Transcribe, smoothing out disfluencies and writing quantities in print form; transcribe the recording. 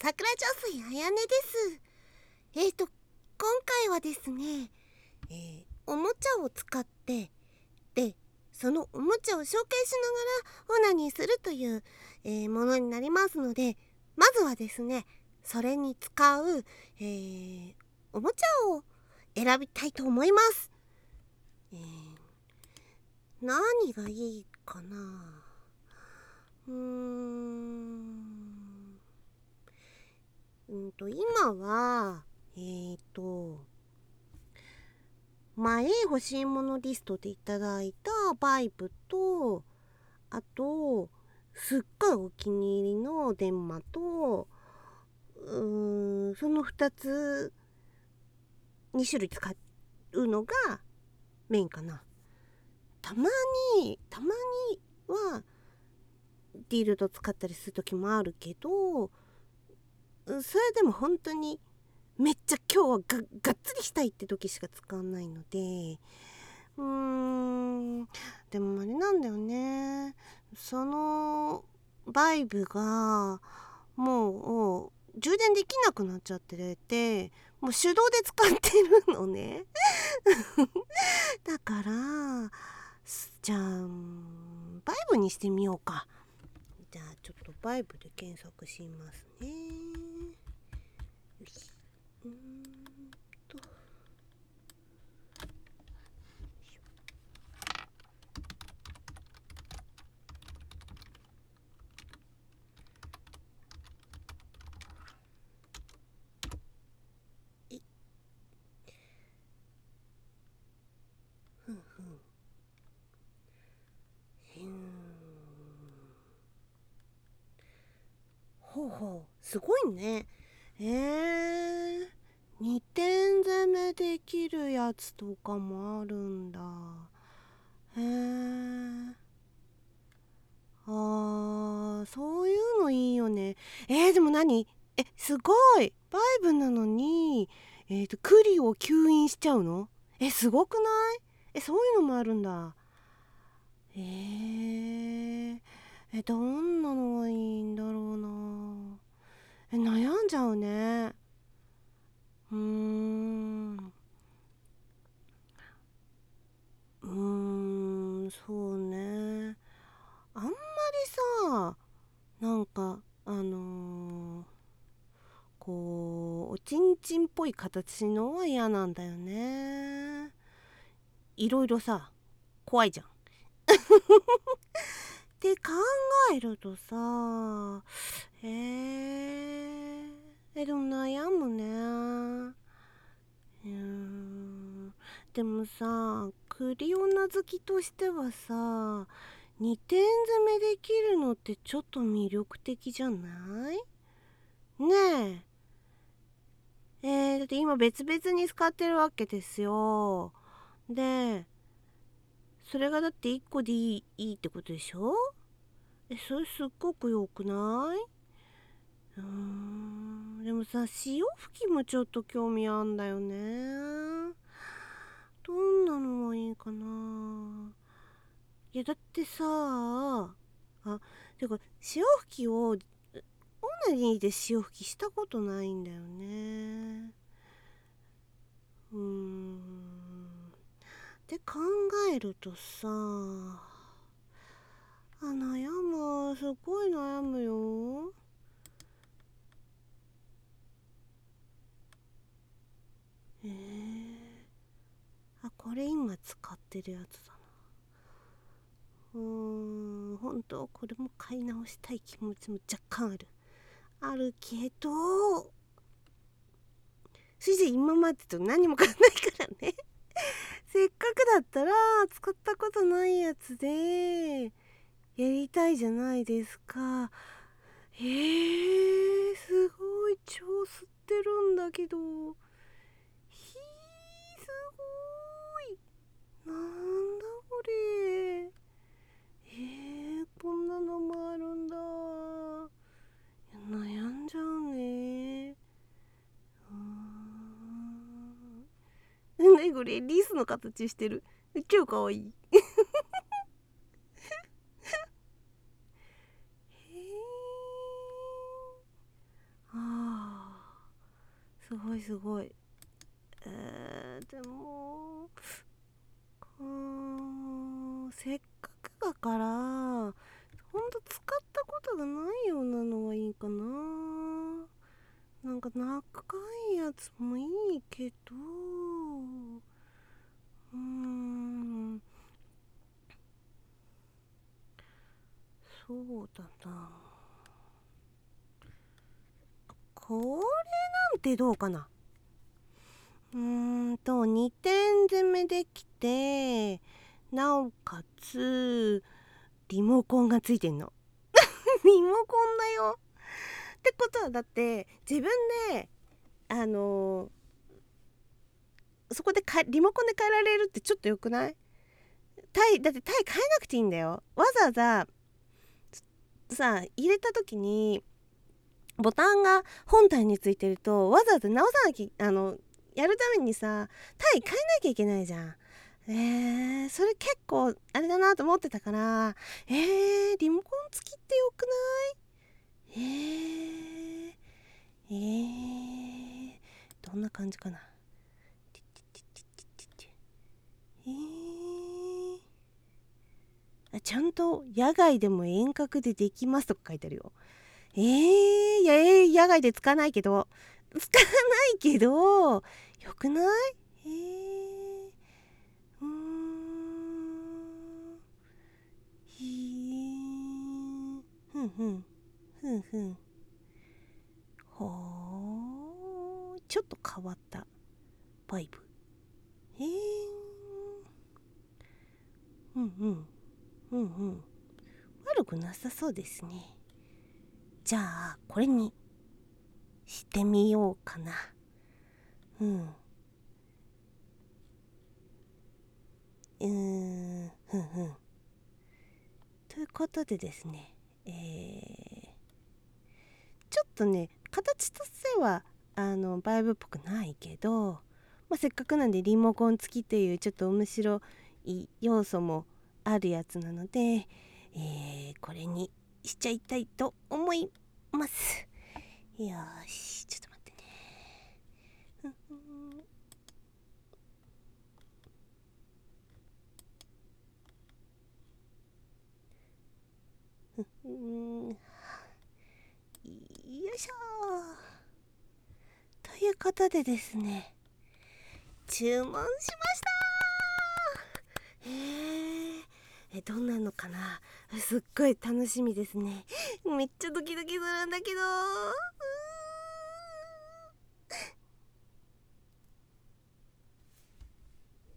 桜上水あやねです。今回はですね、おもちゃを使ってでそのおもちゃを紹介しながらオナニーするという、ものになりますので、まずはですねそれに使う、おもちゃを選びたいと思います。何がいいかな。今は前欲しいものリストでいただいたバイブと、あとすっごいお気に入りの電マと、その2つ2種類使うのがメインかな。たまにはディルド使ったりする時もあるけど、それでも本当にめっちゃ今日はがっつりしたいって時しか使わないので、でもあれなんだよね、そのバイブがもう充電できなくなっちゃってて、もう手動で使ってるのねだからじゃあバイブにしてみようか。じゃあちょっとバイブで検索しますね。よし、ほうほう、すごいね。2点攻めできるやつとかもあるんだ。そういうのいいよね。でもすごいバイブなのにクリを吸引しちゃうの？すごくない？そういうのもあるんだ。どんなのがいいんだろうな。悩んじゃうね。そうね。あんまりさ、なんかこうおちんちんっぽい形のは嫌なんだよね。いろいろさ怖いじゃんって考えるとさ、でも悩むね。でもさ、クリオナ好きとしてはさ、2点攻めできるのってちょっと魅力的じゃない？ねだって今別々に使ってるわけですよ。でそれがだって1個でいいってことでしょ？それすっごく良くない？でもさ、潮吹きもちょっと興味あんだよね。どんなのがいいかな。いやだってさ、てか潮吹きをオナニーで潮吹きしたことないんだよね。って考えるとさ、悩む、すごい悩むよ。これ今使ってるやつだな。本当これも買い直したい気持ちも若干あるけど、それじゃ今までと何も変わんないからねせっかくだったら使ったことないやつでやりたいじゃないですか。すごい超吸ってるんだけど、すごい、なんだこれ。こんなのもあるんだ。悩んじゃうね。これリスの形してる。超かわいいすごいすごい。でもせっかくだからほんと使ったことがないようなのはいいかな。なんか長いやつもいいけど、そうだな。これなんてどうかな。2点攻めできて、なおかつリモコンがついてんの。リモコンだよ。ってことはだって自分でそこでリモコンで変えられるってちょっとよくない？だってタイ変えなくていいんだよ。わざわざさ入れた時にボタンが本体についてるとわざわざ直さなきゃやるためにさタイ変えなきゃいけないじゃん。それ結構あれだなと思ってたから、リモコン付きってよくない？どんな感じかな。ちゃんと野外でも遠隔でできますとか書いてあるよ。いや、野外で使わないけどよくない？うーんふんふんふんふん。ちょっと変わったバイブ。うんうんうんうん、悪くなさそうですね。じゃあこれにしてみようかな。ふんふん。ということでですね、ちょっとね形としてはバイブっぽくないけど、せっかくなんでリモコン付きというちょっと面白い要素もあるやつなので、これにしちゃいたいと思います。よし、ちょっと待ってね。よいしょー。ということでですね、注文しましたー。どんなのかな。すっごい楽しみですね。めっちゃドキドキするんだけど